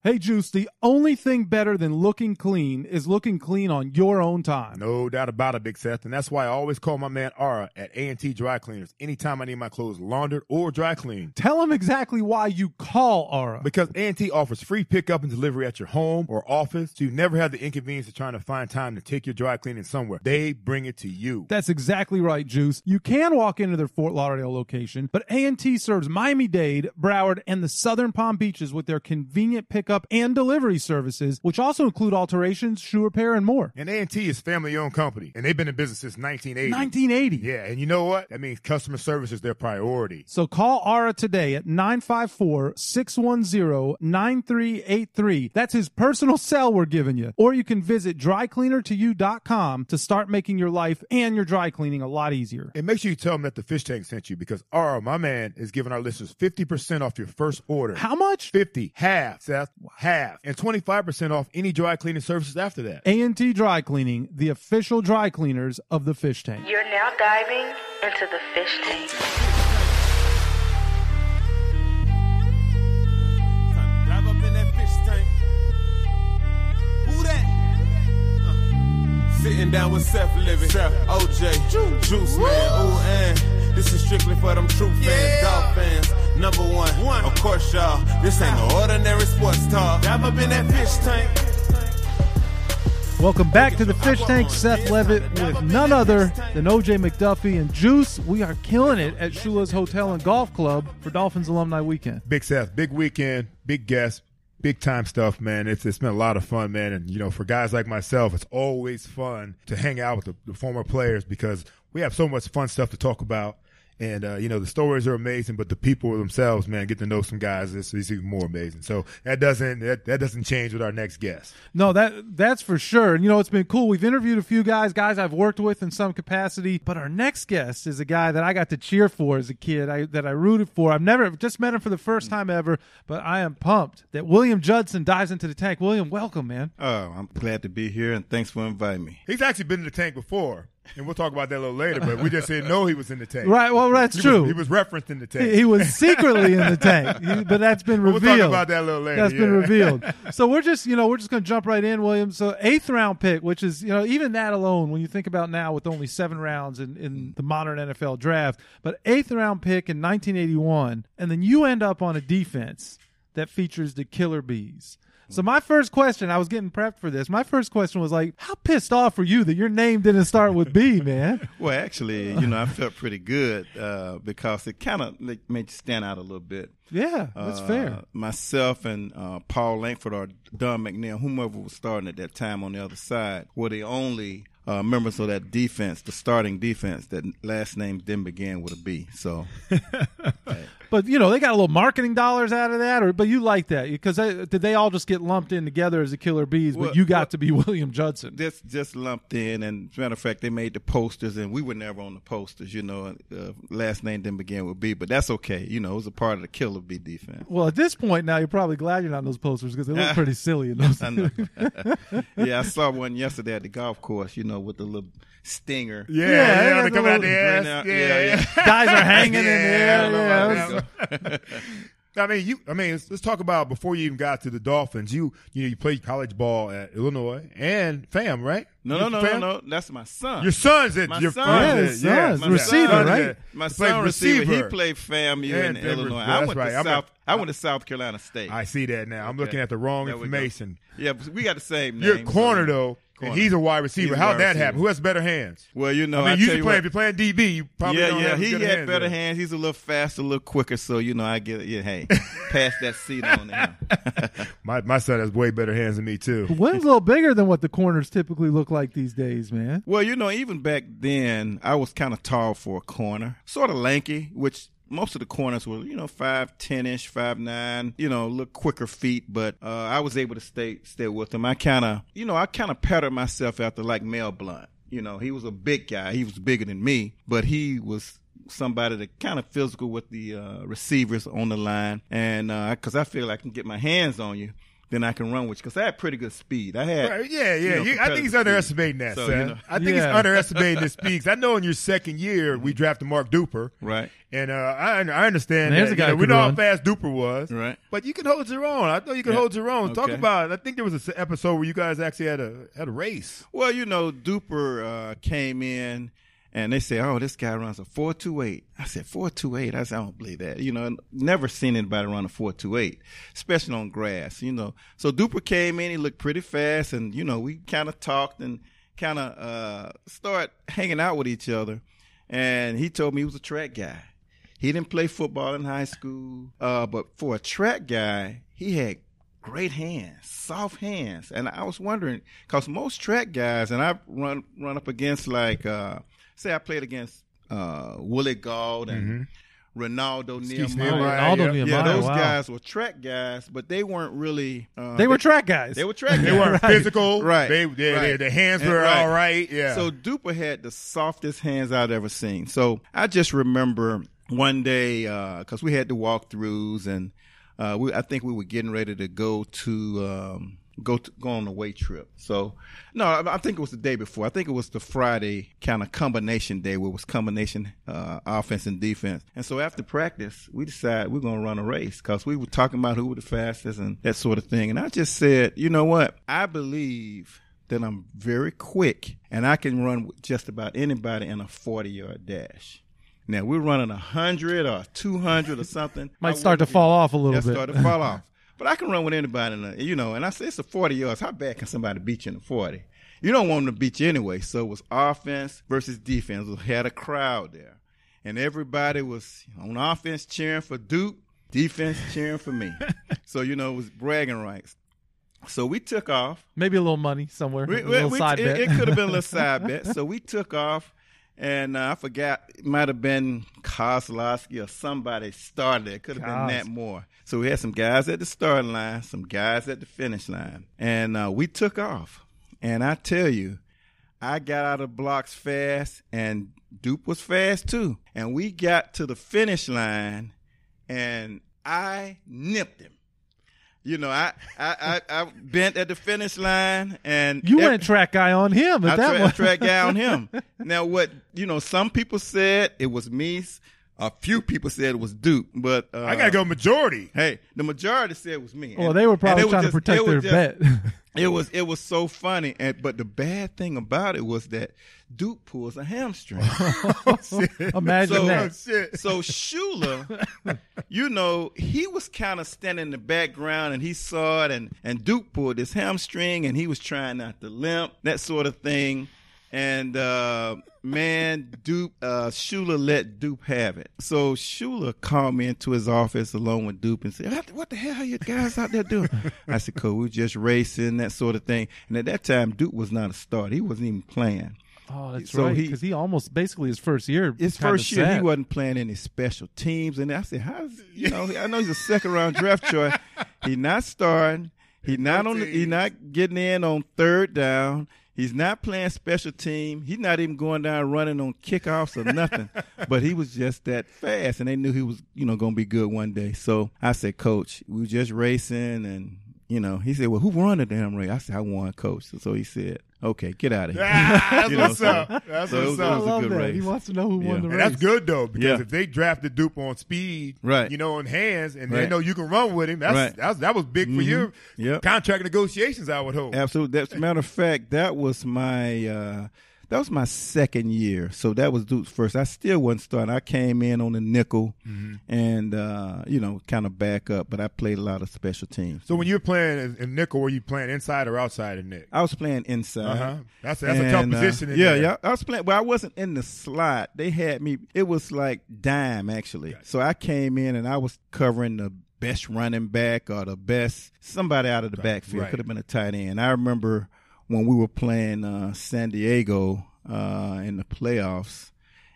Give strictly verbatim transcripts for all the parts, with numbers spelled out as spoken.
Hey, Juice, the only thing better than looking clean is looking clean on your own time. No doubt about it, Big Seth, and that's why I always call my man Ara at A and T Dry Cleaners anytime I need my clothes laundered or dry cleaned. Tell him exactly why you call Ara. Because A and T offers free pickup and delivery at your home or office, so you never have the inconvenience of trying to find time to take your dry cleaning somewhere. They bring it to you. That's exactly right, Juice. You can walk into their Fort Lauderdale location, but A and T serves Miami-Dade, Broward, and the Southern Palm Beaches with their convenient pickup and delivery services, which also include alterations, shoe repair, and more. And A and T is family-owned company, and they've been in business since nineteen eighty. nineteen eighty? Yeah, and you know what? That means customer service is their priority. So call Ara today at nine five four, six one zero, nine three eight three. That's his personal cell we're giving you. Or you can visit dry cleaner to you dot com to start making your life and your dry cleaning a lot easier. And make sure you tell them that the Fish Tank sent you, because Ara, my man, is giving our listeners fifty percent off your first order. How much? fifty. Half, Seth. Half. And twenty-five percent off any dry cleaning services after that. A and T Dry Cleaning, the official dry cleaners of the Fish Tank. You're now diving into the Fish Tank. Dive up in that fish tank. Who that? Uh. Sitting down with Seth Living, Seth, O J, Juice, Juice Man. Ooh, and this is strictly for them true fans, yeah. Dog fans. Number one, one, of course, y'all. This ain't no ordinary sports talk. Dive up in that fish tank. Welcome back to the Fish Tank. Seth Levitt with none other than O J McDuffie and Juice. We are killing it at Shula's Hotel and Golf Club for Dolphins Alumni Weekend. Big Seth, big weekend, big guest, big time stuff, man. It's it's been a lot of fun, man. And, you know, for guys like myself, it's always fun to hang out with the, the former players because we have so much fun stuff to talk about. And, uh, you know, the stories are amazing, but the people themselves, man, get to know some guys, it's, it's even more amazing. So that doesn't that, that doesn't change with our next guest. No, that that's for sure. And, you know, it's been cool. We've interviewed a few guys, guys I've worked with in some capacity. But our next guest is a guy that I got to cheer for as a kid, I, that I rooted for. I've never just met him for the first time ever, but I am pumped that William Judson dives into the tank. William, welcome, man. Oh, I'm glad to be here, and thanks for inviting me. He's actually been in the tank before. And we'll talk about that a little later, but we just didn't know he was in the tank. Right, well, that's he true. Was, he was referenced in the tank. He, he was secretly in the tank, he, but that's been revealed. We'll talk about that a little later. That's yeah. been revealed. So we're just, you know, we're just going to jump right in, William. So eighth round pick, which is, you know, even that alone, when you think about now with only seven rounds in, in the modern N F L draft, but eighth round pick in nineteen eighty-one, and then you end up on a defense that features the Killer Bees. So my first question, I was getting prepped for this. My first question was like, how pissed off were you that your name didn't start with B, man? Well, actually, you know, I felt pretty good uh, because it kind of made you stand out a little bit. Yeah, that's uh, fair. Myself and uh, Paul Langford or Don McNair, whomever was starting at that time on the other side, were the only uh, members of that defense, the starting defense, that last name didn't begin with a B. So, hey. But, you know, they got a little marketing dollars out of that, or but you like that because did they all just get lumped in together as the Killer Bees, well, but you got well, to be William Judson? Just just lumped in, and as a matter of fact, they made the posters, and we were never on the posters, you know. Uh, last name didn't begin with B, but that's okay. You know, it was a part of the Killer Bee defense. Well, at this point now, you're probably glad you're not on those posters because they look pretty silly in those. I know. Yeah, I saw one yesterday at the golf course, you know, with the little stinger. Yeah, yeah, yeah, yeah they come out the Yeah, ass. yeah, Yeah, yeah. yeah. Guys are hanging in Yeah, there. Yeah, I mean, you. I mean, let's, let's talk about before you even got to the Dolphins. You, you know, you played college ball at Illinois and Fam, right? No, no, no, no, no. That's my son. Your son's it. My Your son. son's Yeah, it. his Yeah, son's my receiver, son's right? it. My He son played receiver. He receiver. played FAMU Yeah, in Denver. Illinois. That's I went right. to I'm South. a- I went to South Carolina State. I see that now. I'm Okay. looking at the wrong There we go. information. Yeah, but we got the same You're a name. corner so- though, Corner. and he's a wide receiver. He's a How'd wide that receiver. happen? Who has better hands? Well, you know, I mean, I usually tell you playing what, if you're playing D B, you probably yeah, don't yeah, have he good had hands better there. hands. He's a little faster, a little quicker. So you know, I get yeah. Hey, pass that seat on to him. My my son has way better hands than me too. William's a little bigger than what the corners typically look like these days, man. Well, you know, even back then, I was kind of tall for a corner, sort of lanky, which most of the corners were, you know, five ten-ish, five nine, you know, a little quicker feet, but uh, I was able to stay stay with them. I kind of, you know, I kind of patterned myself after like Mel Blount. You know, he was a big guy. He was bigger than me, but he was somebody that kind of physical with the uh, receivers on the line. And because uh, I feel like I can get my hands on you, then I can run with you because I had pretty good speed. I had, Right, yeah, yeah. you know, You- I think competitive he's speed. underestimating that, So, son. you know. I think he's Yeah. underestimating his speed. 'Cause I know in your second year we drafted Mark Duper, Right. and uh, I I understand There's that. a guy you know, who we could know run. how fast Duper was, Right. But you can hold your own. I know you can Yeah. hold your own. Talk Okay. about. I think there was an episode where you guys actually had a had a race. Well, you know, Duper uh, came in and they said, "Oh, this guy runs a four two eight." I said, four two eight? I said, I don't believe that. You know, never seen anybody run a four two eight, especially on grass, you know. So Duper came in, he looked pretty fast, and, you know, we kind of talked and kind of uh, started hanging out with each other. And he told me he was a track guy. He didn't play football in high school, uh, but for a track guy, he had great hands, soft hands. And I was wondering, because most track guys, and I've run run up against like, uh, say I played against uh, Willie Gauld and Ronaldo Skeets Nehemiah. Nehemiah, Ronaldo yeah. Nehemiah, Yeah, those wow. guys were track guys, but they weren't really. Uh, They were track guys. They were track guys. They weren't physical, Right. They, they, Right. they- the hands And- were right. all right. Yeah. So Duper had the softest hands I'd ever seen. So I just remember one day, because we had the walkthroughs, and uh, we, I think we were getting ready to go to um, go to, go on a away trip. So no, I, I think it was the day before. I think it was the Friday kind of combination day where it was combination uh, offense and defense. And so after practice, we decided we're going to run a race because we were talking about who were the fastest and that sort of thing. And I just said, you know what? I believe that I'm very quick and I can run with just about anybody in a forty-yard dash. Now, we're running one hundred or two hundred or something. I Might start to wouldn't be- fall off a little Yeah, bit. start to fall off. But I can run with anybody, in a, you know, and I said it's a forty yards. How bad can somebody beat you in a forty? You don't want them to beat you anyway. So it was offense versus defense. We had a crowd there. And everybody was on offense cheering for Duke, defense cheering for me. So, you know, it was bragging rights. So we took off. Maybe a little money somewhere. We, a little we- side it, bet. it could have been a little side bet. So we took off, and uh, I forgot, it might have been Kozlowski or somebody started it. It could have been Kos. Nat Moore. So we had some guys at the starting line, some guys at the finish line, and uh, we took off. And I tell you, I got out of blocks fast, and Duke was fast too. And we got to the finish line, and I nipped him. You know, I I, I, I bent at the finish line, and You ev- went track guy on him at I that tra- one. track guy on him. Now, what you know, some people said it was me. A few people said it was Duke, but uh, I gotta go majority. Hey, the majority said it was me. Well, And- they were and probably it was trying just- to protect it their was just- bet. It was it was so funny, and but the bad thing about it was that Duke pulls a hamstring. Imagine so, that. shit. so Shula, you know, he was kind of standing in the background, and he saw it, and and Duke pulled his hamstring, and he was trying not to limp, that sort of thing. And uh, man, Duke, uh, Shula let Duke have it. So Shula called me into his office along with Duke and said, "What- "What the hell are you guys out there doing?" I said, "Coach, we were just racing, that sort of thing." And at that time, Duke was not a starter; he wasn't even playing. Oh, that's So right. he- Because he, almost basically his first year. His kinda first year, sat. he wasn't playing any special teams, and I said, "How's you know? I know he's a second round draft choice. He's not starting. He's not on. The, he's not getting in on third down. He's not playing special team. He's not even going down running on kickoffs or nothing. But he was just that fast, and they knew he was, you know, going to be good one day. So I said, Coach, we were just racing, and you know, he said, well, who won the damn race? I said, I won, Coach. So he said, okay, get out of here. Ah, that's You know, what's so- up. That's so it what's was- it I up. was a love good that. race. He wants to know who Yeah. won the And race. that's good though, because Yeah. if they drafted Dupe on speed, Right. you know, in hands, and they Right. know you can run with him, that's, Right. that's that was big for Mhm. your Yep. contract negotiations, I would hope. Absolutely. As a matter of fact, that was my uh, that was my second year. So that was Duke's first. I still wasn't starting. I came in on the nickel and uh, you know, kind of back up, but I played a lot of special teams. So when you were playing in, in nickel, were you playing inside or outside of Nick? I was playing inside. Uh-huh. That's that's a tough And, uh, position. in yeah, there. yeah. I was playing, but I wasn't in the slot. They had me. It was like dime actually. So I came in and I was covering the best running back or the best somebody out of the backfield. right. Could have been a tight end. I remember when we were playing uh, San Diego uh, in the playoffs,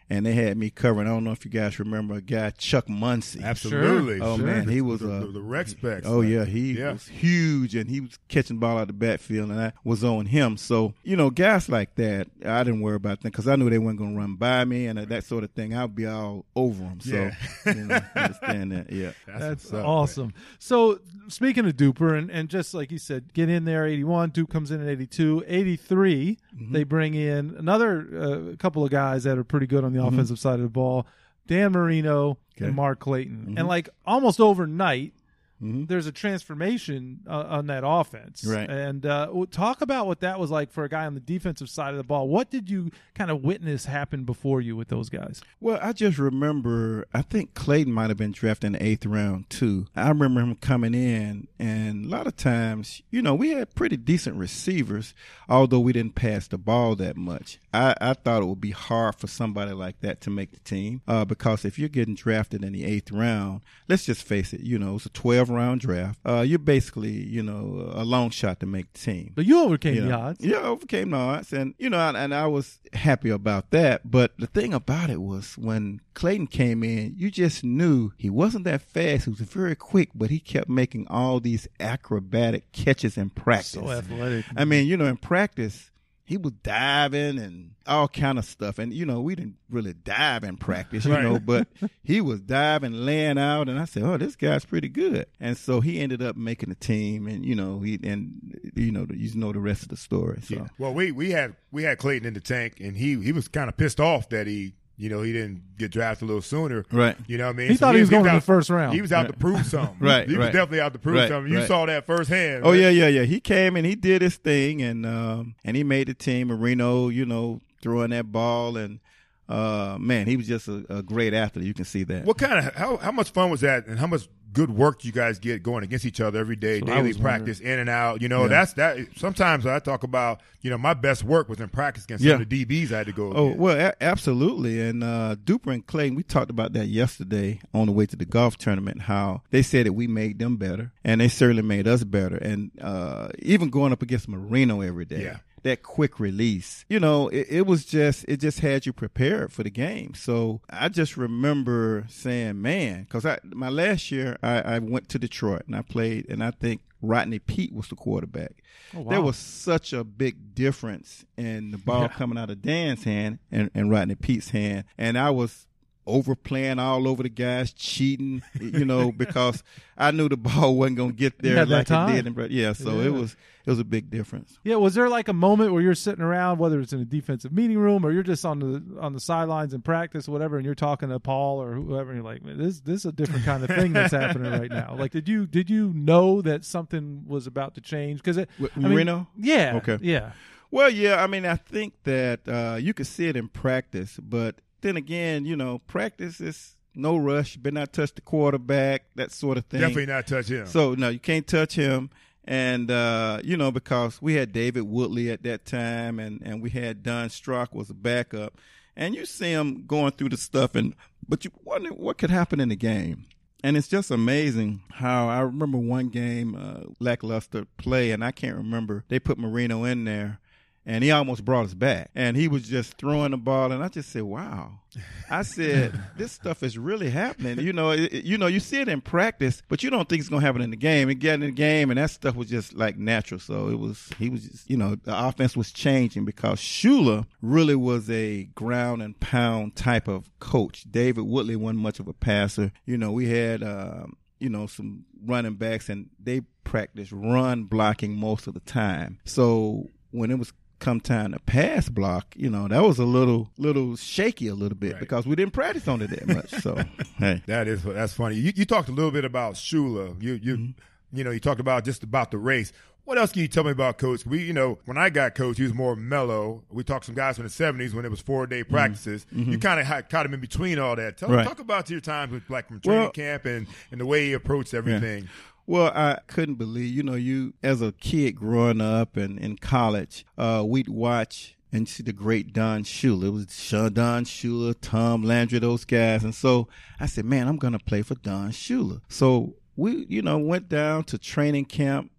and they had me covering. I don't know if you guys remember a guy, Chuck Muncy. Absolutely. Sure. Oh, sure. man, he was the, uh, the, the rec specs. Oh, like, yeah, he yeah. was huge, and he was catching the ball out of the backfield, and I was on him. So, you know, guys like that, I didn't worry about them because I knew they weren't going to run by me and that sort of thing. I'd be all over them. So, Yeah. you know, understand that, yeah. That's, That's what's up, awesome. man. So speaking of Duper, and, and just like you said, get in there, eighty-one, Dupe comes in at eighty-two. eighty-three, Mm-hmm. they bring in another uh, couple of guys that are pretty good on the Mm-hmm. offensive side of the ball, Dan Marino Okay. and Mark Clayton. Mm-hmm. And like almost overnight, Mm-hmm. there's a transformation uh, on that offense. Right. And uh, talk about what that was like for a guy on the defensive side of the ball. What did you kind of witness happen before you with those guys? Well, I just remember, I think Clayton might have been drafted in the eighth round, too. I remember him coming in, and a lot of times, you know, we had pretty decent receivers, although we didn't pass the ball that much. I, I thought it would be hard for somebody like that to make the team uh, because if you're getting drafted in the eighth round, let's just face it, you know, it's a twelve-round draft. Uh, you're basically, you know, a long shot to make the team. But you overcame You the know, odds. Yeah, I overcame the odds, and you know, and, and I was happy about that. But the thing about it was when Clayton came in, you just knew he wasn't that fast. He was very quick, but he kept making all these acrobatic catches in practice. So athletic. I mean, you know, in practice, he was diving and all kind of stuff. And, you know, we didn't really dive in practice, you Right. know, but he was diving, laying out. And I said, oh, this guy's pretty good. And so he ended up making the team. And, you know, he and, you know, you know the rest of the story. So, Yeah. Well, we we had we had Clayton in the tank, and he he was kind of pissed off that he you know he didn't get drafted a little sooner. Right. You know what I mean? He thought he was going in out, the first round. He was out Right. to prove something. Right, He was right. definitely out to prove Right, something. You right. saw that firsthand. Oh right? yeah, yeah, yeah. He came and he did his thing, and um, and he made the team. Marino, you know, throwing that ball, and uh, man, he was just a, a great athlete. You can see that. What kind of how how much fun was that, and how much good work you guys get going against each other every day, That's what I daily was practice, in and out? You know, Yeah. that's that. Sometimes I talk about, you know, my best work was in practice against Yeah. some of the D Bs I had to go. Oh against. well, a- absolutely. And uh, Duper and Clayton, we talked about that yesterday on the way to the golf tournament. How they said that we made them better, and they certainly made us better. And uh, even going up against Marino every day. Yeah. That quick release, you know, it, it was just, it just had you prepared for the game. So I just remember saying, man, because I my last year I, I went to Detroit and I played, and I think Rodney Peete was the quarterback. Oh, wow. There was such a big difference in the ball Yeah. coming out of Dan's hand and, and Rodney Peete's hand, and I was overplaying all over the guys, cheating, you know, because I knew the ball wasn't going to get You there had that like time. it did. in- Yeah, so Yeah. it was it was a big difference. Yeah, was there like a moment where you're sitting around, whether it's in a defensive meeting room or you're just on the on the sidelines in practice or whatever, and you're talking to Paul or whoever, and you're like, man, this this is a different kind of thing that's happening right now. Like, did you did you know that something was about to change? Because it, With I mean, Marino? yeah, Okay. yeah, Well, yeah, I mean, I think that uh, you could see it in practice, but then again, you know, practice is no rush. You better not touch the quarterback, that sort of thing. Definitely not touch him. So, no, you can't touch him. And, uh, you know, because we had David Woodley at that time, and, and we had Don Strock was a backup. And you see him going through the stuff, and but you wonder what could happen in the game. And it's just amazing how I remember one game, uh, lackluster play, and I can't remember. They put Marino in there, and he almost brought us back. And he was just throwing the ball, and I just said, wow. I said, this stuff is really happening. You know, it, it- you know, you see it in practice, but you don't think it's going to happen in the game. It got in the game, and that stuff was just like natural. So it was, he was just, you know, the offense was changing because Shula really was a ground and pound type of coach. David Woodley wasn't much of a passer. You know, we had, um, you know, some running backs, and they practiced run blocking most of the time. So when it was come time to pass block, you know, that was a little little shaky a little bit Right. because we didn't practice on it that much. So, hey. That is that's funny. You, you talked a little bit about Shula. You you Mm-hmm. you know you talked about just about the race. What else can you tell me about Coach? We you know when I got Coach, he was more mellow. We talked some guys from the seventies when it was four day practices. You kind of caught him in between all that. Tell, Mm-hmm. Right. Talk about your times with like from training Well- camp and and the way he approached everything. Well, I couldn't believe, you know, you as a kid growing up and in college, uh, we'd watch and see the great Don Shula. It was Sean Don Shula, Tom Landry, those guys. And so I said, man, I'm going to play for Don Shula. So we, you know, went down to training camp,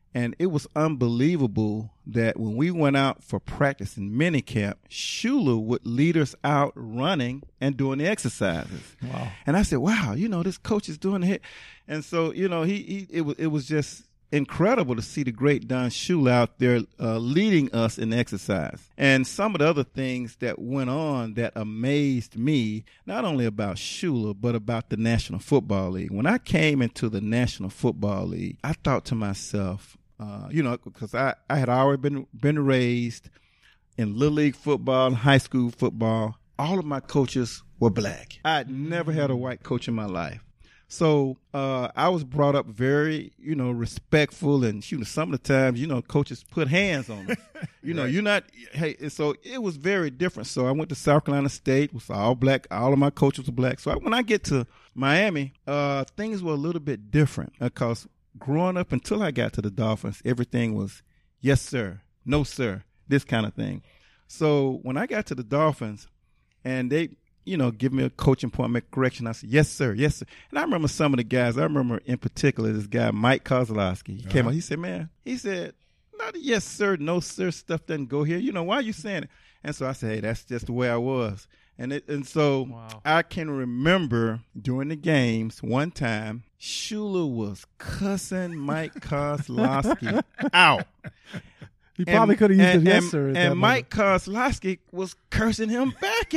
And it was unbelievable that when we went out for practice in minicamp, Shula would lead us out running and doing the exercises. Wow. And I said, wow, you know, this coach is doing it. And so, you know, he, he it was it was just incredible to see the great Don Shula out there uh, leading us in exercise. And some of the other things that went on that amazed me, not only about Shula, but about the National Football League. When I came into the National Football League, I thought to myself, uh, you know, because I, I had already been, been raised in Little League football and high school football. All of my coaches were black. I'd never had a white coach in my life. So uh, I was brought up very, you know, respectful, and shoot, some of the times, you know, coaches put hands on us. You know, right. You're not, hey, so it was very different. So I went to South Carolina State, was all black. All of my coaches were black. So I, when I get to Miami, uh, things were a little bit different because growing up until I got to the Dolphins, everything was yes, sir, no, sir, this kind of thing. So when I got to the Dolphins and they, you know, give me a coaching point, make a correction, I said, yes, sir, yes, sir. And I remember some of the guys, I remember in particular this guy, Mike Kozlowski. He uh-huh. came out, he said, man, he said, not a yes, sir, no, sir stuff doesn't go here. You know, why are you saying it? And so I said, hey, that's just the way I was. And it, and so wow. I can remember during the games one time, Shula was cussing Mike Kozlowski out. He probably could have used and, it yes, and, sir. And Mike Kozlowski was cursing him back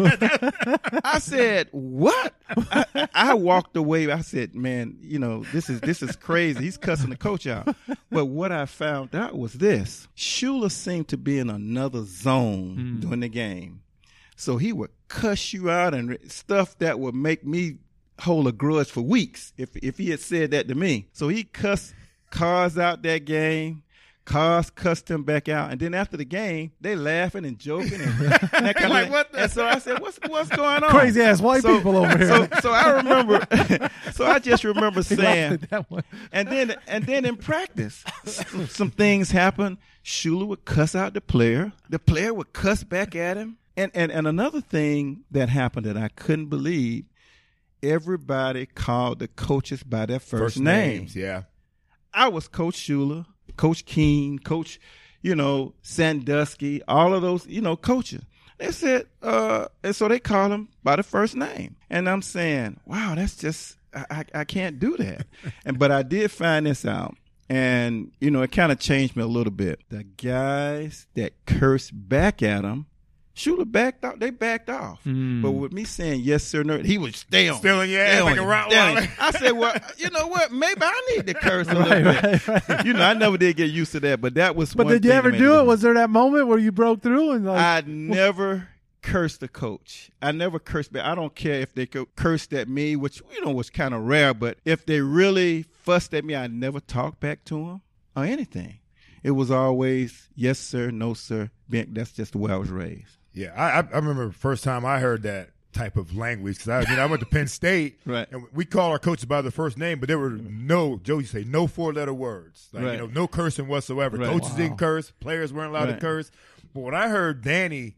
out. I said, what? I, I walked away. I said, man, you know, this is this is crazy. He's cussing the coach out. But what I found out was this. Shula seemed to be in another zone mm. during the game. So he would cuss you out and stuff that would make me hold a grudge for weeks if if he had said that to me. So he cussed Cars out that game. Cars cussed him back out, and then after the game, they laughing and joking, and, and that kind like, of. What the? And so I said, "What's what's going on?" Crazy ass white so, people over here. So, so I remember. So I just remember He saying, laughed at that one. and then and then in practice, some, some things happened. Shula would cuss out the player. The player would cuss back at him, and and and another thing that happened that I couldn't believe. Everybody called the coaches by their first, First name. names, yeah. I was Coach Shula, Coach Keene, Coach, you know, Sandusky, all of those, you know, coaches. They said, uh, and so they call him by the first name. And I'm saying, wow, that's just, I, I, I can't do that. and But I did find this out. And, you know, it kind of changed me a little bit. The guys that cursed back at him, Shula backed off. They backed off. Mm. But with me saying yes, sir, no, he would stay on. Still in your ass like a Rottweiler. I said, well, you know what? Maybe I need to curse a right, little bit. right, right. You know, I never did get used to that, but that was But one did you thing ever that do made it? Was there that moment where you broke through? and like, I never cursed a coach. I never cursed back. I don't care if they cursed at me, which, you know, was kind of rare, but if they really fussed at me, I never talked back to them or anything. It was always yes, sir, no, sir. That's just the way I was raised. Yeah, I, I remember the first time I heard that type of language because I, I mean I went to Penn State, right? And we call our coaches by their first name, but there were no, Joe used to say, no four-letter words, like right. you know, no cursing whatsoever. Right. Coaches Wow. didn't curse, players weren't allowed right. to curse. But when I heard Danny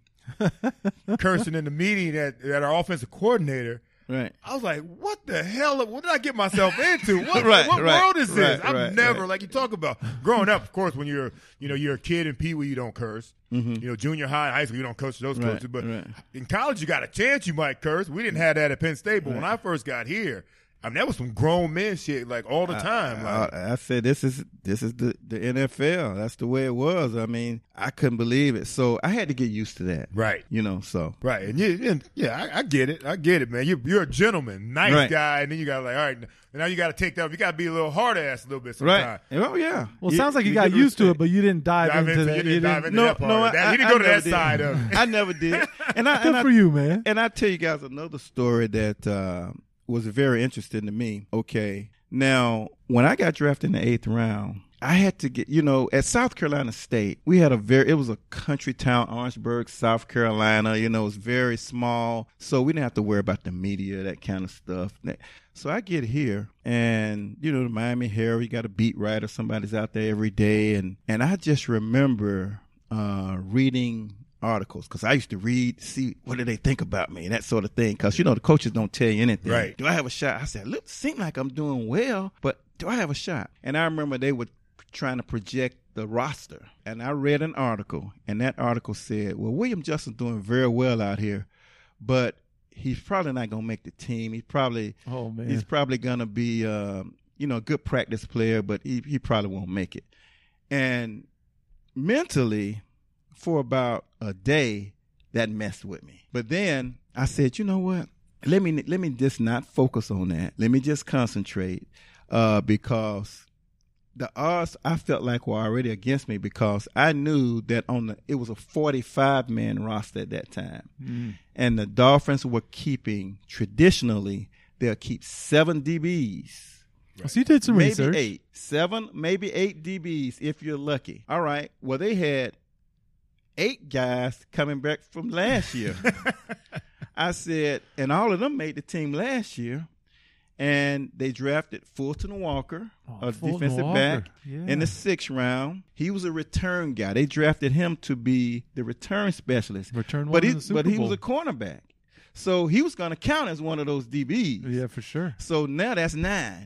cursing in the meeting at, at our offensive coordinator, right? I was like, what the hell? What did I get myself into? What, right, what right, world is this? right, I've right, never, right. like you talk about, growing up, of course, when you're, you know, you're a kid in Pee Wee, you don't curse. Mm-hmm. You know, junior high, high school, you don't curse those right, coaches. But right. in college, you got a chance you might curse. We didn't have that at Penn State. But right. when I first got here, I mean, that was some grown men shit, like all the time. I, like, I, I said, this is this is the, the N F L. That's the way it was. I mean, I couldn't believe it. So I had to get used to that. Right. You know, so. Right. And, you, and yeah, I, I get it. I get it, man. You, you're a gentleman, nice right. guy. And then you got to like, all right, now you got to take that. You got to be a little hard ass a little bit sometimes. Right. Oh, yeah. well, it sounds like you, you got used to it, but you didn't dive, dive into, into that. You didn't dive into no, that part. no, of that. I, He didn't I go to never that did. side of it. I never did. And I, Good and I, for you, man. And I tell you guys another story that uh, was very interesting to me. Okay. Now, when I got drafted in the eighth round, I had to get, you know, at South Carolina State, we had a very, it was a country town, Orangeburg, South Carolina, you know, it was very small. So we didn't have to worry about the media, that kind of stuff. So I get here and, you know, the Miami Herald, you got a beat writer, somebody's out there every day. And, and I just remember uh, reading articles because I used to read, see what do they think about me and that sort of thing. Because, you know, the coaches don't tell you anything. Right. Do I have a shot? I said, look, seem like I'm doing well, but do I have a shot? And I remember they would trying to project the roster. And I read an article, and that article said, well, William Justin's doing very well out here, but he's probably not going to make the team. He's probably Oh, man. he's probably going to be, um, you know, a good practice player, but he, he probably won't make it. And mentally, for about a day, that messed with me. But then I said, you know what? Let me let me just not focus on that. Let me just concentrate uh, because the odds I felt like were already against me because I knew that on the it was a forty-five man roster at that time, Mm. and the Dolphins were keeping traditionally they'll keep seven D Bs. So you did some maybe research. eight, seven, maybe eight D Bs if you're lucky. All right. Well, they had eight guys coming back from last year. I said, and all of them made the team last year, and they drafted Fulton Walker, Oh, a Fulton defensive Walker. back, Yeah. in the sixth round. He was a return guy. They drafted him to be the return specialist. Return one but he, in the Super but he was Bowl. a cornerback, so he was going to count as one of those D Bs. Yeah, for sure. So now that's nine.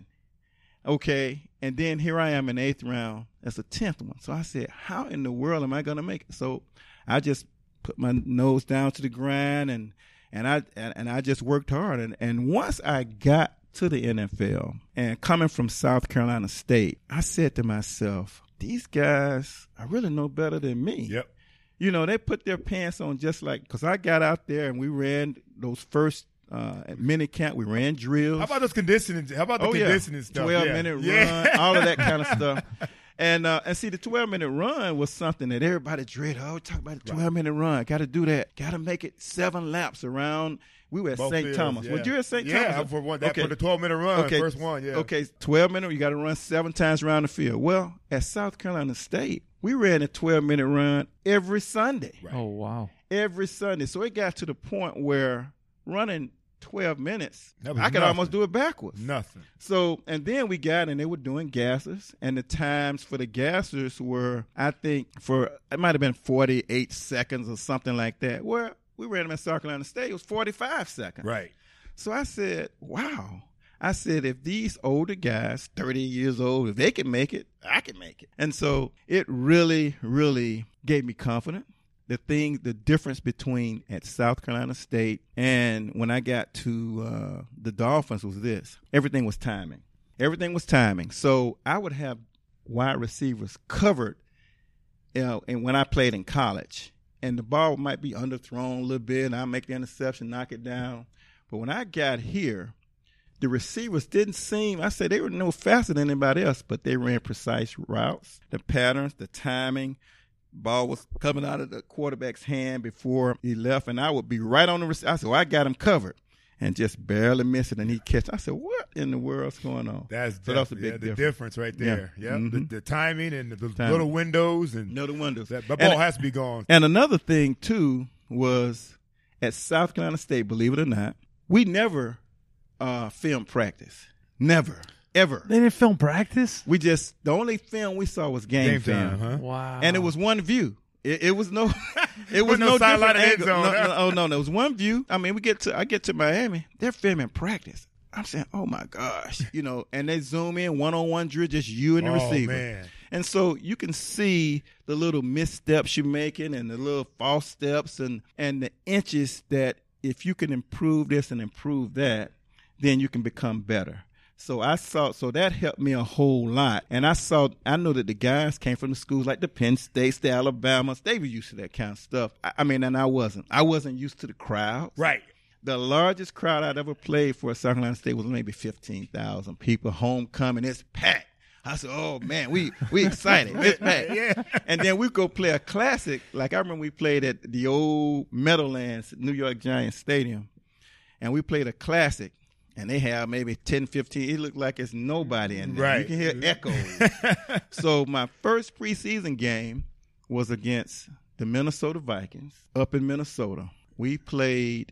Okay. And then here I am in the eighth round. That's a tenth one. So I said, how in the world am I going to make it? So I just put my nose down to the grind and and I and, and I just worked hard. And, and once I got to the N F L and coming from South Carolina State, I said to myself, these guys are really no better than me. Yep. You know, they put their pants on just like, because I got out there and we ran those first uh, mini camp. We ran drills. How about those conditioning? How about the Oh, yeah. conditioning stuff? twelve yeah. minute yeah. run, all of that kind of stuff. And uh, and see, the twelve minute run was something that everybody dreaded. Oh, talk about the twelve minute run. Got to do that. Got to make it seven laps around. We were at Both Saint fields, Thomas. yeah. Were you at Saint Yeah, Thomas? for one, that, Okay. for the twelve minute run, Okay. first one, yeah. Okay, twelve minute, you got to run seven times around the field. Well, at South Carolina State, we ran a twelve minute run every Sunday. Right. Oh, wow. Every Sunday. So it got to the point where running twelve minutes, That was I could nothing. almost do it backwards. Nothing. So, and then we got, and they were doing gassers, and the times for the gassers were, I think, for, it might have been forty-eight seconds or something like that. Where we ran them at South Carolina State, it was forty-five seconds. Right. So I said, wow. I said, if these older guys, thirty years old, if they can make it, I can make it. And so it really, really gave me confidence. The thing, the difference between at South Carolina State and when I got to uh, the Dolphins was this. Everything was timing. Everything was timing. So I would have wide receivers covered, you know, and when I played in college. And the ball might be underthrown a little bit, and I'll make the interception, knock it down. But when I got here, the receivers didn't seem, I said they were no faster than anybody else, but they ran precise routes, the patterns, the timing. Ball was coming out of the quarterback's hand before he left, and I would be right on the receiver. I said, well, I got him covered, and just barely miss it, and he catch. I said, what in the world's going on? That's so that's a def- big yeah, the difference. difference right there. Yeah. Yeah, Mhm. the, the timing and the Timing. little windows and No, the windows. that, that And- ball has to be gone. And another thing, too, was at South Carolina State, believe it or not, we never uh, filmed practice. Never. Ever. They didn't film practice? We just, the only film we saw was game, Game film. time, huh? Wow. And it was one view. It, it was no, it was no no, sideline different and end angle. zone, No, huh? no, oh no, no, it was one view. I mean, we get to, I get to Miami, they're filming practice. I'm saying, oh my gosh, you know, and they zoom in one on one drill, just you and the Oh, receiver. man. And so you can see the little missteps you're making and the little false steps and and the inches that if you can improve this and improve that, then you can become better. So I saw, so that helped me a whole lot. And I saw, I know that the guys came from the schools like the Penn States, the Alabamas. They were used to that kind of stuff. I, I mean, and I wasn't. I wasn't used to the crowds. Right. The largest crowd I'd ever played for at South Carolina State was maybe fifteen thousand people. Homecoming, it's packed. I said, oh, man, we we excited. It's packed. Yeah. And then we go play a classic. Like I remember we played at the old Meadowlands, New York Giants Stadium. And we played a classic. And they have maybe ten, fifteen. It looked like it's nobody in there. Right. You can hear echoes. So my first preseason game was against the Minnesota Vikings up in Minnesota. We played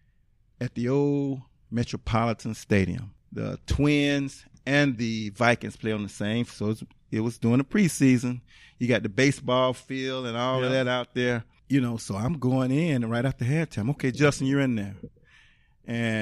at the old Metropolitan Stadium. The Twins and the Vikings play on the same. So it was, it was during the preseason. You got the baseball field and all of Yeah. that out there. You know, so I'm going in right after halftime. Okay, Justin, you're in there. And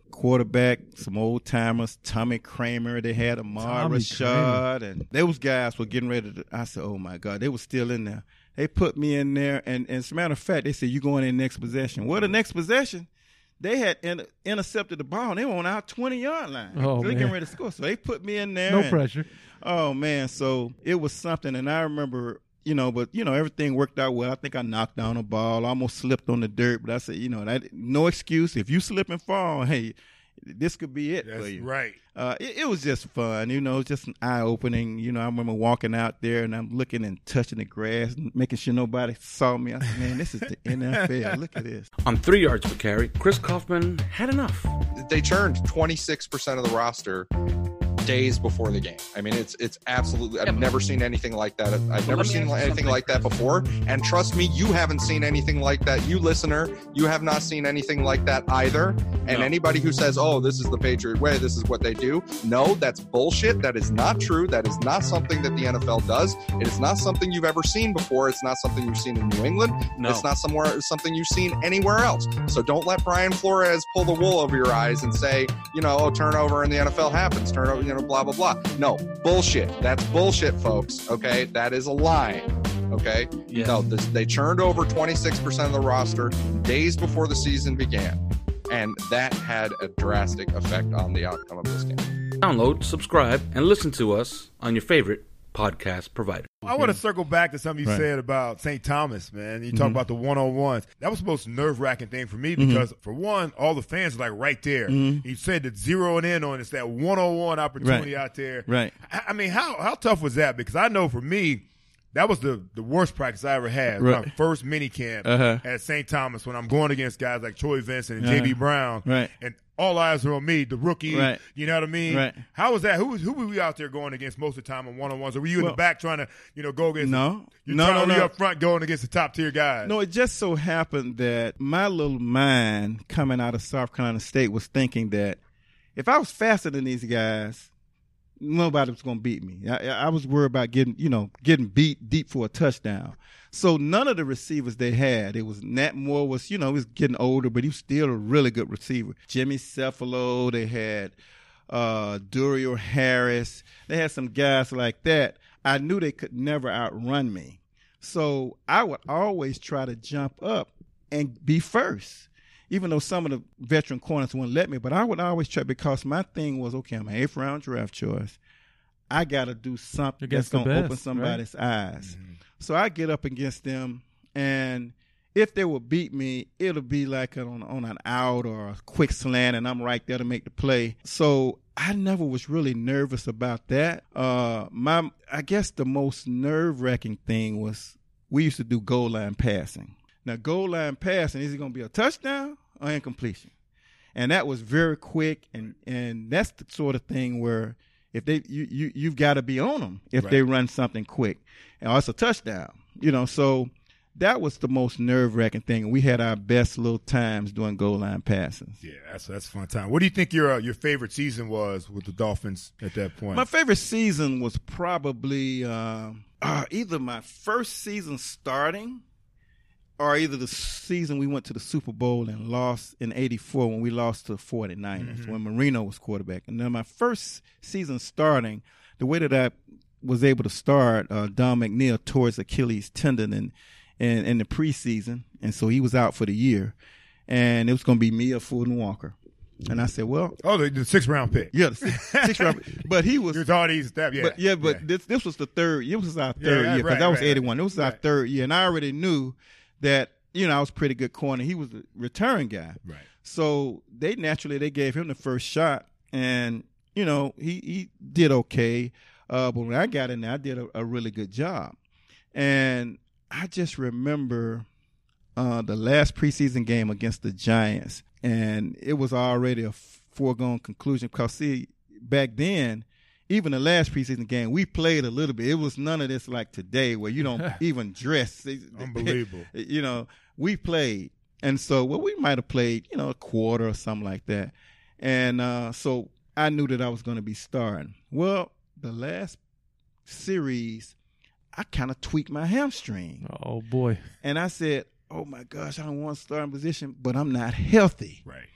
quarterback, some old timers, Tommy Kramer. They had Amar Tommy Rashad, Kramer. and those guys were getting ready to. I said, "Oh my God, they were still in there." They put me in there, and, and as a matter of fact, they said, "You going in next possession?" Well, the next possession, they had inter- intercepted the ball, and they were on our twenty-yard line. Oh, so they man. getting ready to score. So they put me in there. No and, pressure. Oh man, so it was something, and I remember. You know, but, you know, everything worked out well. I think I knocked down a ball, almost slipped on the dirt. But I said, you know, that, no excuse. If you slip and fall, hey, this could be it That's for you. right. Uh, it, it was just fun. You know, it was just an eye-opening. You know, I remember walking out there, and I'm looking and touching the grass and making sure nobody saw me. I said, man, this is the N F L. Look at this. On three yards per carry, Chris Kaufman had enough. They turned twenty-six percent of the roster days before the game. I mean, it's it's absolutely, I've never seen anything like that. I've never seen anything like that before. And trust me, you haven't seen anything like that. You listener, you have not seen anything like that either. And No. anybody who says, oh, this is the Patriot way, this is what they do. No, that's bullshit. That is not true. That is not something that the N F L does. It is not something you've ever seen before. It's not something you've seen in New England. No. It's not somewhere something you've seen anywhere else. So don't let Brian Flores pull the wool over your eyes and say, you know, oh, turnover in the N F L happens. Turnover, you know, blah, blah, blah. No, bullshit. That's bullshit, folks. Okay. That is a lie. Okay. Yes. No, this, they churned over twenty-six percent of the roster days before the season began. And that had a drastic effect on the outcome of this game. Download, subscribe, and listen to us on your favorite podcast provider. I want to circle back to something you Right. said about Saint Thomas, man. You talk about the one-on-ones. That was the most nerve-wracking thing for me because, for one, all the fans are like right there. You said that zeroing in on it's that one-on-one opportunity Right. out there. Right. I, I mean, how how tough was that? Because I know for me, that was the, the worst practice I ever had. Right. My first mini camp Uh-huh. at Saint Thomas when I'm going against guys like Troy Vincent and J B Uh-huh. Brown. Right. And all eyes are on me, the rookie. Right. You know what I mean? Right. How was that? Who was who were we out there going against most of the time on one-on-ones? Or were you in Well, the back trying to, you know, go against No. You're No, trying, no, or you no. up front going against the top tier guys? No, it just so happened that my little mind coming out of South Carolina State was thinking that if I was faster than these guys, nobody was going to beat me. I, I was worried about getting, you know, getting beat deep for a touchdown. So none of the receivers they had, it was Nat Moore was, you know, he was getting older, but he was still a really good receiver. Jimmy Cephalo, they had uh, Durio Harris. They had some guys like that. I knew they could never outrun me. So I would always try to jump up and be first, even though some of the veteran corners wouldn't let me. But I would always try because my thing was, okay, I'm an eighth round draft choice. I got to do something Against that's the going to best, open somebody's eyes. So I get up against them, and if they will beat me, it'll be like on, on an out or a quick slant, and I'm right there to make the play. So I never was really nervous about that. Uh, my, I guess the most nerve-wracking thing was we used to do goal line passing. Now, goal line passing, is it going to be a touchdown or incompletion? And that was very quick, and, and that's the sort of thing where if they you, you you've got to be on them if Right. they run something quick, and it's a touchdown. You know, so that was the most nerve wracking thing. We had our best little times doing goal line passes. Yeah, that's that's a fun time. What do you think your uh, your favorite season was with the Dolphins at that point? My favorite season was probably uh, uh, either my first season starting or either the season we went to the Super Bowl and lost in eighty-four when we lost to the forty-niners when Marino was quarterback. And then my first season starting, the way that I was able to start, uh, Don McNeil tore his Achilles tendon in, in, in the preseason, and so he was out for the year. And it was going to be me or Fulton Walker. And I said, well, oh, the, the sixth round pick. yeah, the six, six round, but he was There's all these stuff. Yeah, but yeah, but yeah. this this was the third. It was our Yeah, third yeah, year because right, that was right, eighty-one. It was our right. third year, and I already knew that you know I was a pretty good corner. He was the return guy, Right. so they naturally they gave him the first shot, and you know he he did okay. Uh, but when I got in there, I did a, a really good job, and I just remember uh, the last preseason game against the Giants, and it was already a foregone conclusion because see back then. Even the last preseason game, we played a little bit. It was none of this like today where you don't even dress. Unbelievable. You know, we played. And so, well, we might have played, you know, a quarter or something like that. And uh, so I knew that I was going to be starting. Well, the last series, I kind of tweaked my hamstring. Oh, boy. And I said, oh, my gosh, I don't want to start in position, but I'm not healthy. Right.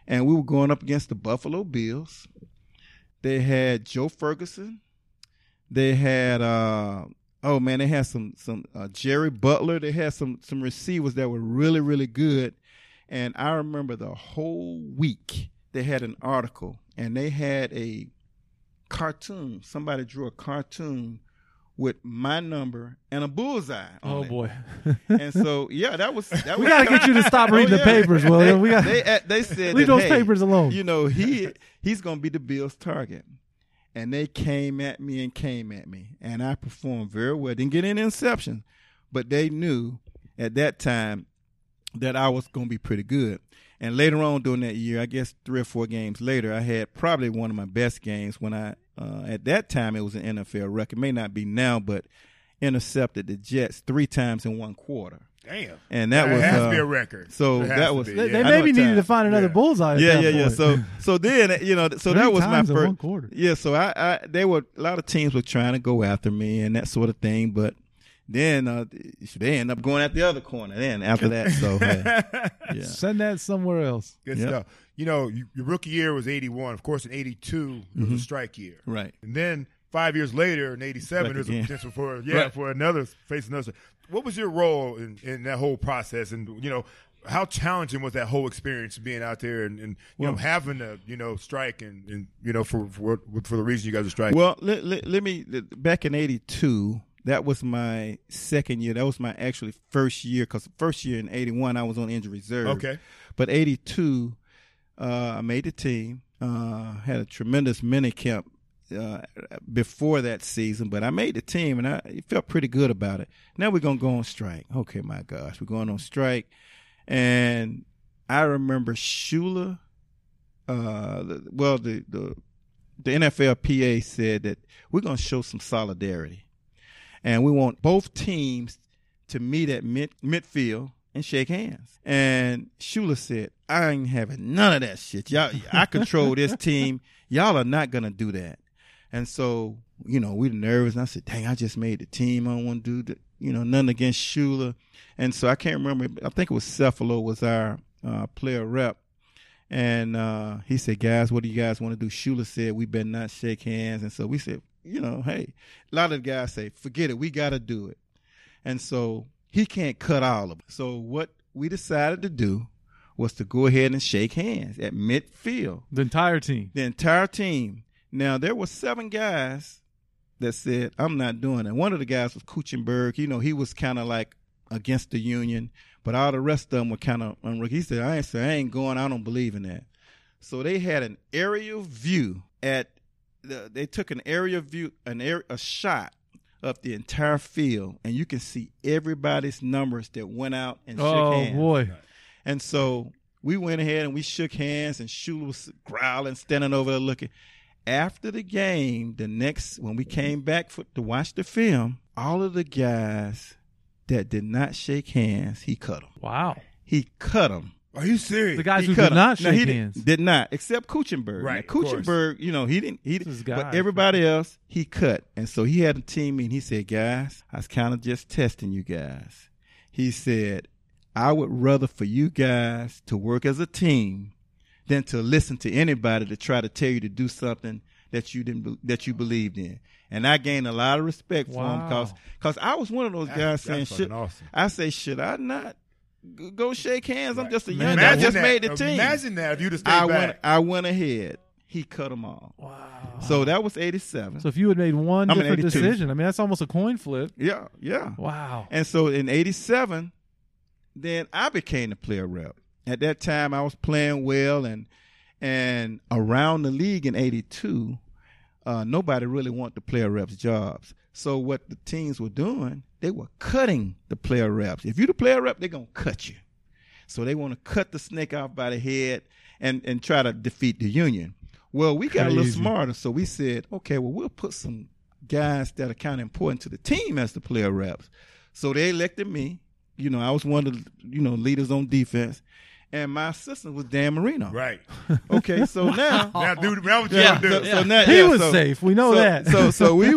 and we were going up against the Buffalo Bills. They had Joe Ferguson. They had uh, oh man, they had some some uh, Jerry Butler. They had some some receivers that were really really good. And I remember the whole week they had an article, and they had a cartoon. Somebody drew a cartoon with my number and a bullseye on Oh it. boy! And so yeah, that was that We was got to get you to stop Oh, reading the yeah. papers, William. We got They uh, they said leave that, those hey, papers alone. You know, he he's going to be the Bills' target. And they came at me and came at me. And I performed very well. Didn't get any interception. But they knew at that time that I was going to be pretty good. And later on during that year, I guess three or four games later, I had probably one of my best games when I, uh, at that time, it was an N F L record. May not be now, but intercepted the Jets three times in one quarter. Damn. And that It was has uh, to be a record. So It has that to was be, they yeah. they I know maybe it's needed time. to find another Yeah. bullseye. At Yeah, that yeah, yeah. point. So, so then, you know, so Three that was my times in one first quarter. Yeah, so I, I, they were a lot of teams were trying to go after me and that sort of thing, but then uh, they end up going at the other corner. Then after that, so hey, yeah, Send that somewhere else. Good Yep. stuff. You know, you, your rookie year was eighty-one. Of course, in eighty-two, it was a strike year. right. And then five years later, in eighty-seven, Strike there's a again. potential for yeah Right. for another face another. What was your role in, in that whole process? And you know, how challenging was that whole experience being out there and, and you Well- know having to you know strike and, and you know for for for the reason you guys are striking? Well, let, let, let me back in eighty-two. That was my second year. That was my actually first year because first year in eighty-one I was on injury reserve. Okay. But eighty-two, uh, I made the team. Uh, had a tremendous mini camp uh, before that season, but I made the team and I felt pretty good about it. Now we're gonna go on strike. Okay, my gosh, we're going on strike, and I remember Shula. Uh, the, well, the the the N F L P A said that we're gonna show some solidarity. And we want both teams to meet at mid, midfield and shake hands. And Shula said, I ain't having none of that shit. Y'all, I control this team. Y'all are not going to do that. And so, you know, we were nervous. And I said, dang, I just made the team. I don't want to do that. You know, nothing against Shula. And so I can't remember. I think it was Cephalo was our uh, player rep. And uh, he said, guys, what do you guys want to do? Shula said, we better not shake hands. And so we said, you know, hey, a lot of the guys say, forget it, we got to do it. And so he can't cut all of it. So what we decided to do was to go ahead and shake hands at midfield, The entire team. the entire team. Now, there were seven guys that said, I'm not doing it. One of the guys was Kuchenberg. You know, he was kind of like against the union, but all the rest of them were kind of unruly. He said, I ain't, I ain't going, I don't believe in that. So they had an aerial view at The, they took an area view, an air, a shot of the entire field, and you can see everybody's numbers that went out and shook Oh hands. boy! And so we went ahead and we shook hands, and Shula was growling, standing over there looking. After the game, the next when we came back for, to watch the film, all of the guys that did not shake hands, he cut them. Wow. He cut them. Are you serious? The guys He who cut did 'em. not No, shake he did- hands. Did not, except Kuchenberg. Right, Now, of course. Kuchenberg, you know, he didn't. He This is but guys. everybody else he cut, and so he had a team meeting. He said, "Guys, I was kind of just testing you guys." He said, "I would rather for you guys to work as a team than to listen to anybody to try to tell you to do something that you didn't be- that you believed in." And I gained a lot of respect for him Wow. because because I was one of those That's- guys saying, that's "Should fucking awesome. I say should I not?" Go shake hands. I'm Right. just a young Man, guy. I Imagine just that. made the team. Imagine that if you'd have stayed I back. went. I went ahead. He cut them all. Wow. So that was eighty-seven. So if you had made one I mean, different eighty-two. decision, I mean that's almost a coin flip. yeah, yeah. Wow. And so in eighty-seven, then I became the player rep. At that time, I was playing well, and and around the league in eighty-two, uh, nobody really wanted the player reps jobs. So what the teams were doing, they were cutting the player reps. If you're the player rep, they're gonna cut you. So they want to cut the snake off by the head and, and try to defeat the union. Well, we got a little Crazy. smarter, so we said, okay, well, we'll put some guys that are kind of important to the team as the player reps. So they elected me. You know, I was one of the, you know, leaders on defense. And my assistant was Dan Marino. Right. Okay, so now Now, dude, now what you yeah, want to do? so, so now, He yeah, was so- safe. We know so, that. So so we went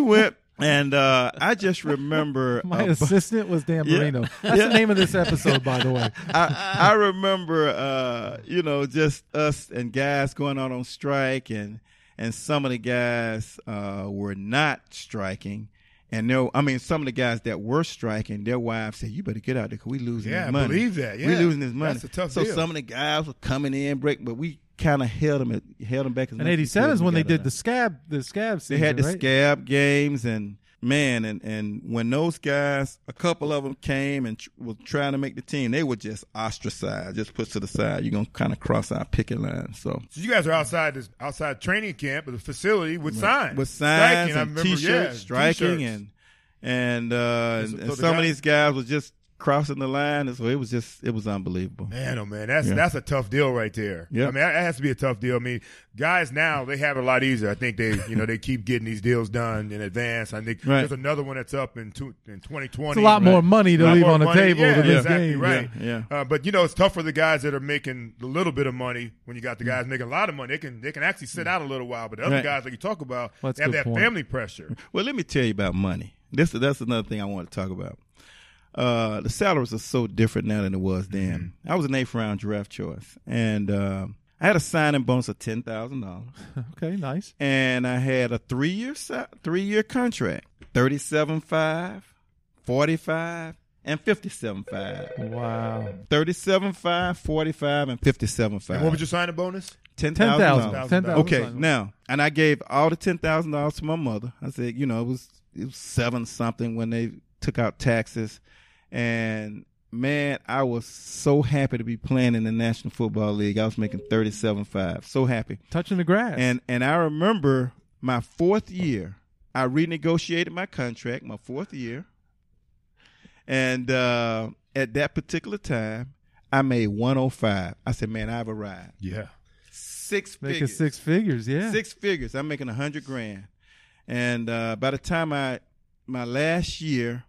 And uh, I just remember My uh, assistant was Dan Yeah. Marino. That's Yeah. the name of this episode, by the way. I, I remember, uh, you know, just us and guys going out on strike, and and some of the guys uh, were not striking. And there, I mean, some of the guys that were striking, their wives said, "You better get out there because we losing Yeah, this I money. believe that. Yeah. we losing this money." That's a tough so deal. some of the guys were coming in, break, but we kind of held them, at, held them back. As In much as we eighty-seven could. is We when they got did out. the scab, the scab They season, had the right? scab games, and man, and, and when those guys, a couple of them came and tr- were trying to make the team, they were just ostracized, just put to the side. You're gonna kind of cross our picket line. So So you guys are outside this outside training camp at the facility with signs, with signs Striking, I and remember, t-shirts, yeah, striking, t-shirts. and and uh, So and, the and some guy- of these guys were just crossing the line, and so it was just it was unbelievable. Man, oh man, that's Yeah. that's a tough deal right there. Yeah. I mean, that has to be a tough deal. I mean, guys now they have it a lot easier. I think they, you know, they keep getting these deals done in advance. I think Right. there's another one that's up in two, in twenty twenty. It's a lot more money to A lot leave more on the money. table Yeah, to this exactly game. right. Yeah, Uh, but you know, it's tough for the guys that are making a little bit of money. When you got the guys making a lot of money, they can they can actually sit out a little while. But the other Right. guys, like you talk about, Well, that's they have a good that point. family pressure. Well, let me tell you about money. This that's another thing I want to talk about. Uh, the salaries are so different now than it was then. I was an eighth round draft choice, and uh, I had a signing bonus of ten thousand dollars, Okay, nice. and I had a three year three year contract, thirty seven five, forty five, and fifty seven five. Wow. Thirty seven five, forty five, and fifty seven And five. what was your signing bonus? Ten ten thousand thousand. dollars. Ten thousand. Okay, now, and I gave all the ten thousand dollars to my mother. I said, you know, it was it was seven something when they took out taxes, and man, I was so happy to be playing in the National Football League. I was making thirty seven five. So happy, touching the grass. and and I remember my fourth year, I renegotiated my contract. My fourth year, and uh, at that particular time, I made one oh five. I said, man, I've arrived. Yeah. Six making figures. six figures, yeah. Six figures. I'm making a hundred grand, and uh, by the time I my last year,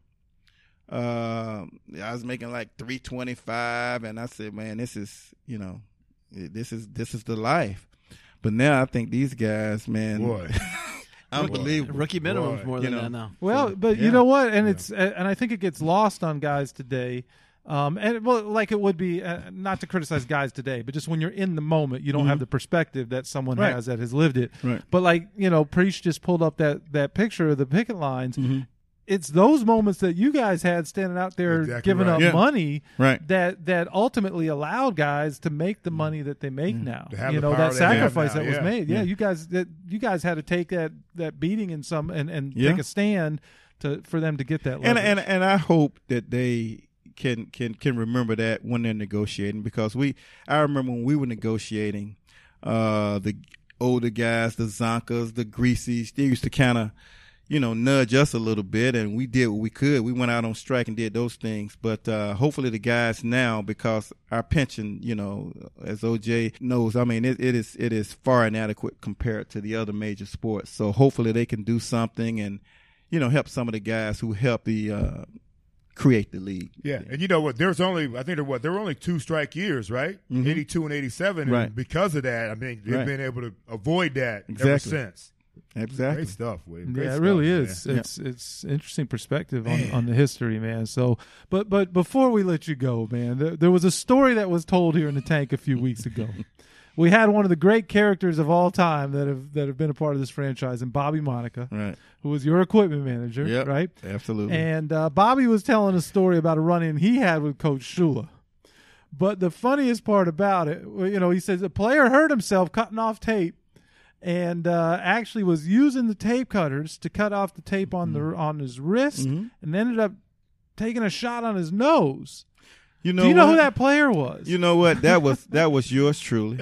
uh, I was making like three twenty five, and I said, man, this is you know, this is this is the life. But now I think these guys, man, Boy. unbelievable. Rookie minimum's Boy. more You than know. that now. Well, but yeah. you know what? And it's and I think it gets lost on guys today. Um, and well, like it would be uh, not to criticize guys today, but just when you're in the moment, you don't have the perspective that someone Right. has that has lived it. Right. But like you know, Preach just pulled up that that picture of the picket lines. It's those moments that you guys had standing out there Exactly giving right. up Yeah. money Right. that that ultimately allowed guys to make the money that they make now. To have You the know power that they have sacrifice now, that was yeah. made. Yeah, Yeah. you guys that you guys had to take that that beating in some and and Yeah. take a stand to for them to get that and leverage. and and I hope that they can can can remember that when they're negotiating, because we I remember when we were negotiating, uh, the older guys, the Zonkas, the Greasies, they used to kind of, you know, nudge us a little bit, and we did what we could. We went out on strike and did those things. But uh, hopefully the guys now, because our pension, you know, as O J knows, I mean, it, it is it is far inadequate compared to the other major sports. So hopefully they can do something and, you know, help some of the guys who help the uh, create the league. Yeah, and you know what? There's only I think there what there were only two strike years, right? Mhm. eighty-two and eighty-seven, and Right. because of that, I mean they've Right. been able to avoid that ever Exactly. since. Exactly. Great stuff, William. Great yeah, it stuff, really man. is. It's it's interesting perspective on, Man. on the history, man. So, but but before we let you go, man, there, there was a story that was told here in the tank a few weeks ago. We had one of the great characters of all time that have that have been a part of this franchise, and Bobby Monica, Right. who was your equipment manager, Yep. right? Absolutely. And uh, Bobby was telling a story about a run-in he had with Coach Shula. But the funniest part about it, well, you know, he says a player hurt himself cutting off tape, and uh, actually was using the tape cutters to cut off the tape on the on his wrist, Mhm. and ended up taking a shot on his nose. you know Do you know what? who that player was? You know what? That was that was yours truly.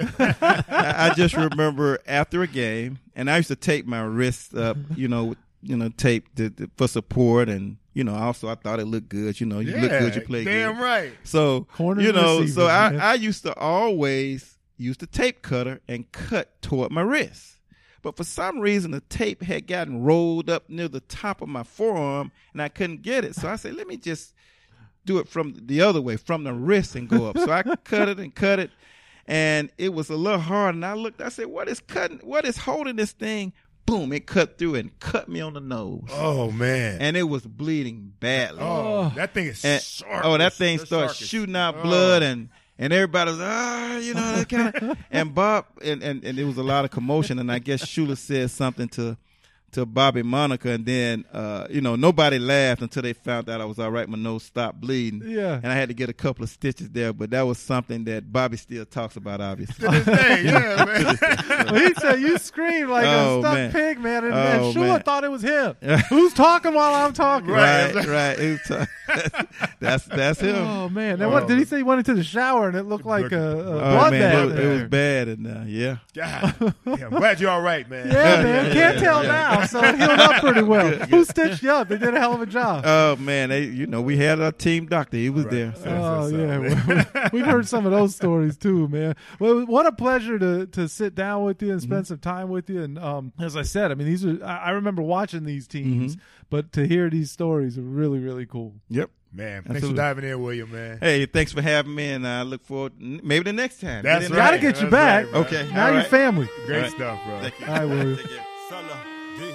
I, I just remember after a game, and I used to tape my wrists up, you know, you know, tape to, to, for support, and you know, also I thought it looked good. You know, you Yeah, look good, you play damn good. right. So Corner you know, receivers, so I, man. I used to always use the tape cutter and cut toward my wrist. But for some reason, the tape had gotten rolled up near the top of my forearm, and I couldn't get it. So I said, let me just do it from the other way, from the wrist and go up. So I cut it and cut it, and it was a little hard. And I looked, I said, what is cutting, what is holding this thing? boom, it cut through and cut me on the nose. Oh man. And it was bleeding badly. Oh, that thing is And- sharp. oh, that thing The started sharpest. shooting out Oh. blood, and and everybody was ah, you know, that kind of. And Bob and, and and there was a lot of commotion, and I guess Shula said something to to Bobby Monica, and then uh, you know, nobody laughed until they found out I was all right. My nose stopped bleeding. Yeah. And I had to get a couple of stitches there, but that was something that Bobby still talks about, obviously. To this day, yeah, man. Well, he said you screamed like Oh, a stuffed man. pig, man, and, Oh, and Shula man. thought it was him. Who's talking while I'm talking? Right, right. It was t- that's that's him. Oh man! Now, what did he say? He went into the shower and it looked like a, a Oh bloodbath. man, it, was- there. it was bad, and uh, yeah. God, yeah, I'm glad you're all right, man. Yeah, man. Can't tell now, so it healed up pretty well. Who stitched you up? They did a hell of a job. Oh man, they, you know, we had our team doctor. He was there. So. Oh so, yeah, man. we- we've heard some of those stories too, man. Well, what a pleasure to to sit down with you and spend some time with you. And um, as I said, I mean, these are I I remember watching these teams, but to hear these stories are really really cool. Yep. Man, thanks Absolutely. for diving in, William, man. Hey, thanks for having me, and I look forward maybe the next time. That's Get in right. Gotta get you That's back. right, bro. Okay. Now all you're right. family. Great All right. stuff, bro. Thank you. All right, William. Take care. Solo, D.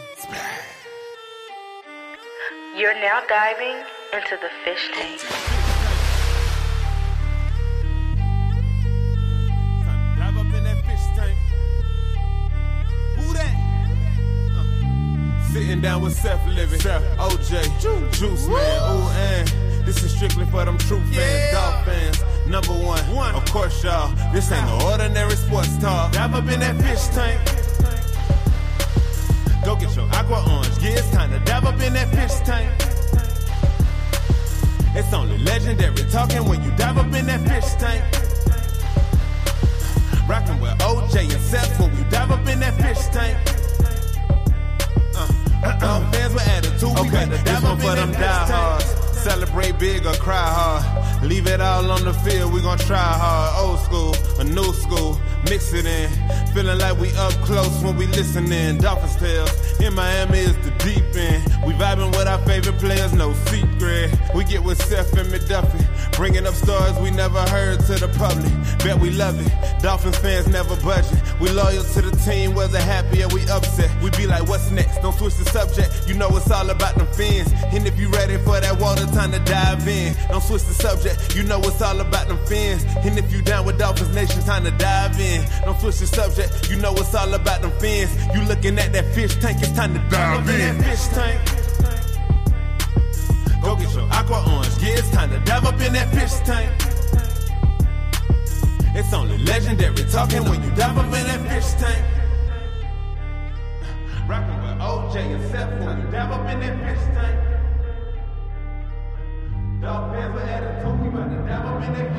You're now diving into the fish tank. Dive up in that fish tank. Who that? Uh, Sitting down with Seth Living, Seth, O J, Juice Man. Ooh, and this is strictly for them true fans, dog fans. Number one, one, of course, y'all. This ain't no ordinary sports talk. Dive up in that fish tank. Go get your aqua orange. Yeah, it's time to dive up in that fish tank. It's only legendary talking when you dive up in that fish tank. Rockin' with O J and Seth when we dive up in that fish tank. Uh, uh, fans with attitude, we got to dive up in that fish tank. Celebrate big or cry hard. Leave it all on the field, we gon' try hard. Old school, a new school, mix it in. Feeling like we up close when we listening. Dolphins tales, in Miami is the deep end. We vibing with our favorite players, no secret. We get with Seth and McDuffie, bringing up stories we never heard to the public. Bet we love it, Dolphins fans never budget. We loyal to the team, whether happy or we upset. We be like, what's next? Don't switch the subject, you know it's all about them fins. And if you ready for that water, time to dive in. Don't switch the subject, you know it's all about them fins. And if you down with Dolphins Nation, time to dive in. Don't switch the subject, you know it's all about them fins. You looking at that fish tank, it's time to dive in. That fish tank. Go get your aqua orange, yeah, it's time to dive up in that fish tank. It's only legendary talking when you dive up in that fish tank. Rockin' with O J and Seth when you dive up in that fish tank. Dog fans with attitude, we about to dive up in that